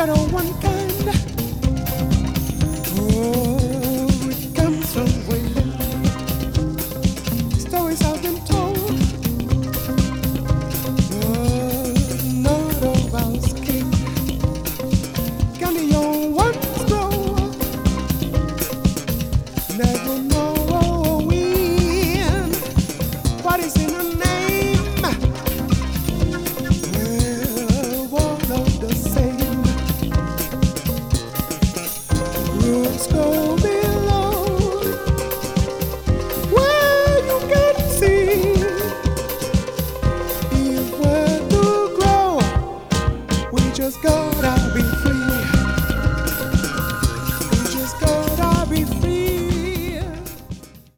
of one kind. Oh, it comes from waiting. Stories have been told, but not of our skin. Can the young ones grow? Never know when. What is in a name? Well, one of the same. Roots go below, where you can see if where to grow. We just go.